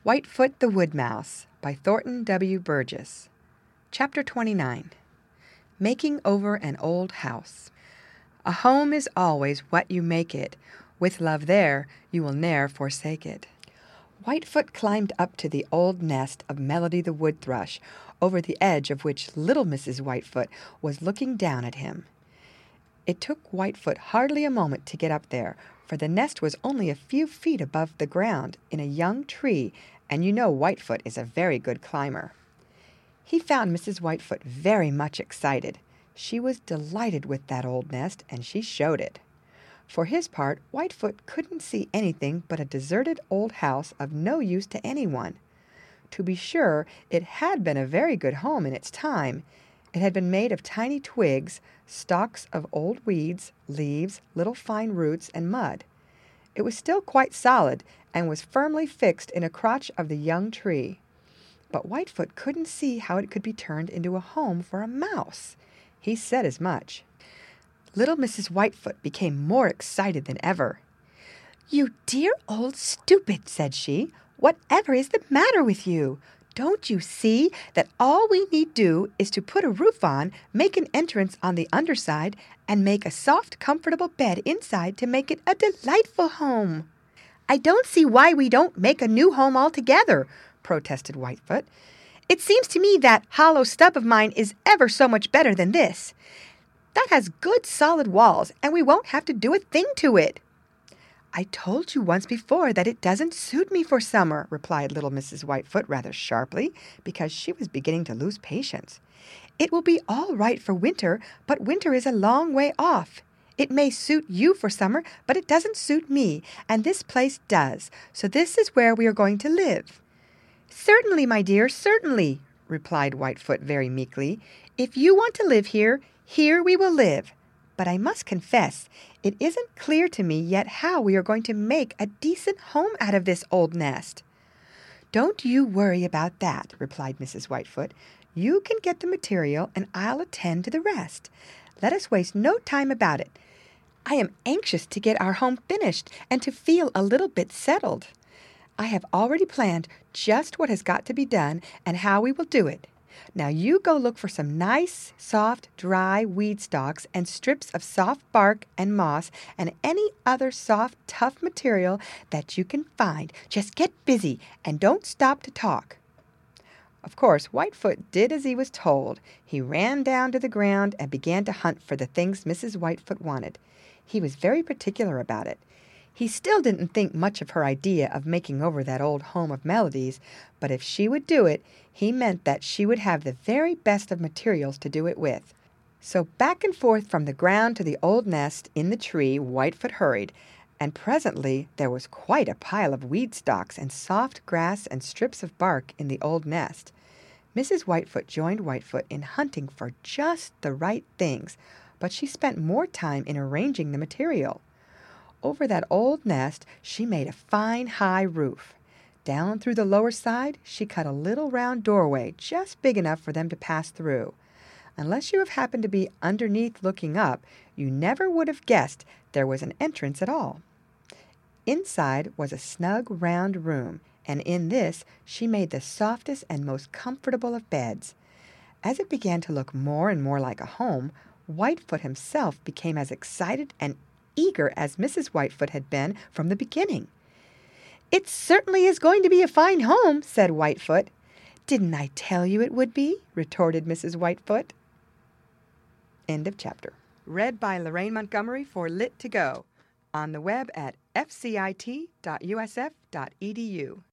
Whitefoot the Wood Mouse by Thornton W. Burgess. Chapter 29. Making Over an Old House. A home is always what you make it. With love there, you will ne'er forsake it. Whitefoot climbed up to the old nest of Melody the Wood Thrush, over the edge of which little Mrs. Whitefoot was looking down at him. It took Whitefoot hardly a moment to get up there, for the nest was only a few feet above the ground in a young tree, and you know Whitefoot is a very good climber. He found Mrs. Whitefoot very much excited. She was delighted with that old nest, and she showed it. For his part, Whitefoot couldn't see anything but a deserted old house of no use to anyone. To be sure, it had been a very good home in its time. It had been made of tiny twigs, stalks of old weeds, leaves, little fine roots, and mud. It was still quite solid, and was firmly fixed in a crotch of the young tree. But Whitefoot couldn't see how it could be turned into a home for a mouse. He said as much. Little Mrs. Whitefoot became more excited than ever. "You dear old stupid," said she. "Whatever is the matter with you? Don't you see that all we need do is to put a roof on, make an entrance on the underside, and make a soft, comfortable bed inside to make it a delightful home?" "I don't see why we don't make a new home altogether," protested Whitefoot. "It seems to me that hollow stub of mine is ever so much better than this. That has good solid walls, and we won't have to do a thing to it." "I told you once before that it doesn't suit me for summer," replied little Mrs. Whitefoot rather sharply, because she was beginning to lose patience. "It will be all right for winter, but winter is a long way off. It may suit you for summer, but it doesn't suit me, and this place does, so this is where we are going to live." "Certainly, my dear, certainly," replied Whitefoot very meekly. "If you want to live here, here we will live. But I must confess, it isn't clear to me yet how we are going to make a decent home out of this old nest." "Don't you worry about that," replied Mrs. Whitefoot. "You can get the material, and I'll attend to the rest. Let us waste no time about it. I am anxious to get our home finished and to feel a little bit settled. I have already planned just what has got to be done and how we will do it. Now you go look for some nice, soft, dry weed stalks and strips of soft bark and moss and any other soft, tough material that you can find. Just get busy and don't stop to talk." Of course, Whitefoot did as he was told. He ran down to the ground and began to hunt for the things Mrs. Whitefoot wanted. He was very particular about it. He still didn't think much of her idea of making over that old home of Melody's, but if she would do it, he meant that she would have the very best of materials to do it with. So back and forth from the ground to the old nest in the tree Whitefoot hurried, and presently there was quite a pile of weed stalks and soft grass and strips of bark in the old nest. Mrs. Whitefoot joined Whitefoot in hunting for just the right things, but she spent more time in arranging the material. Over that old nest she made a fine high roof. Down through the lower side she cut a little round doorway just big enough for them to pass through. Unless you have happened to be underneath looking up, you never would have guessed there was an entrance at all. Inside was a snug round room, and in this she made the softest and most comfortable of beds. As it began to look more and more like a home, Whitefoot himself became as excited and eager as Mrs. Whitefoot had been from the beginning. "It certainly is going to be a fine home," said Whitefoot. "Didn't I tell you it would be?" retorted Mrs. Whitefoot. End of chapter. Read by Lorraine Montgomery for Lit2Go on the web at fcit.usf.edu.